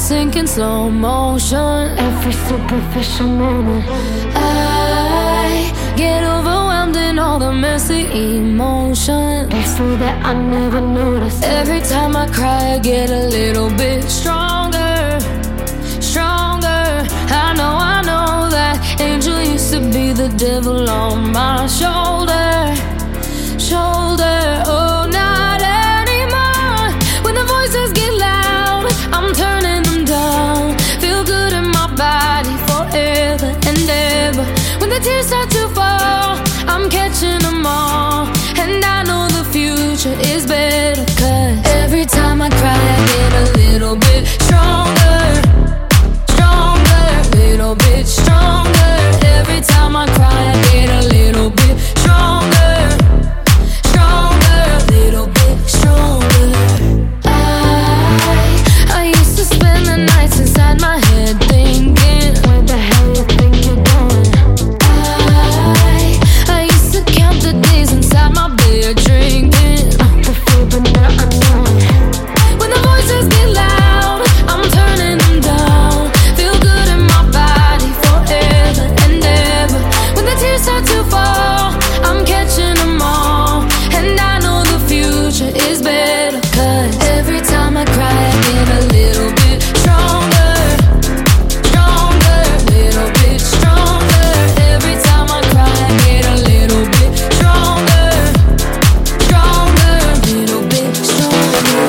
sink in slow motion. Every superficial moment, I get overwhelmed in all the messy emotion. Before that I never noticed. Every time I cry I get a little bit stronger, stronger. I know that angel used to be the devil on my shoulder, shoulder. Oh, not anymore. When the voices get loud, I'm turning them down. Feel good in my body forever and ever. When the tears start to fall, I'm catching them all. And I know the future is better, 'cause every time I cry I get a little bit stronger, stronger, little bit stronger. Every time I cry I get a little bit stronger, stronger, little bit stronger. I used to spend the nights inside my head thinking, where the hell you think you're going? I used to count the days inside my bed drinking the fear, but now I know it. When the voices get loud, I'm turning them down. Feel good in my body forever and ever. When the tears start to fall, I'm catching them all. And I know the future is better, 'cause every time I cry I get a little bit stronger, stronger, little bit stronger. Every time I cry I get a little bit stronger, stronger, little bit stronger.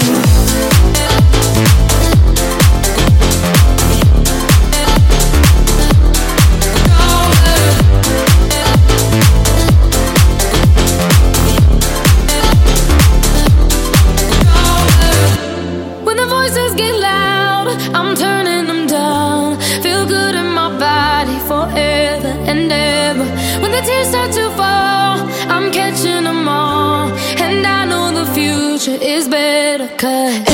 When the voices get loud, I'm turning them down. Feel good in my body forever and ever. When the tears start to fall, I'm catching them all. And I know the future is better, 'cause